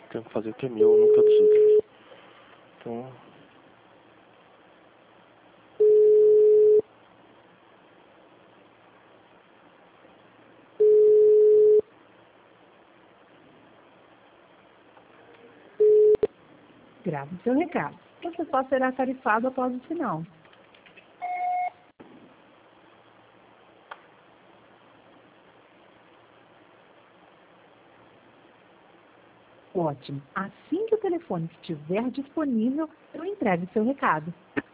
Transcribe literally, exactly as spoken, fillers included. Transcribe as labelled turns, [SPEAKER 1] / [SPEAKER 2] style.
[SPEAKER 1] tenho que fazer o que é meu, nunca dos outros. Então...
[SPEAKER 2] Grave seu recado. Você só será tarifado após o sinal. Ótimo. Assim que o telefone estiver disponível, eu entrego seu recado.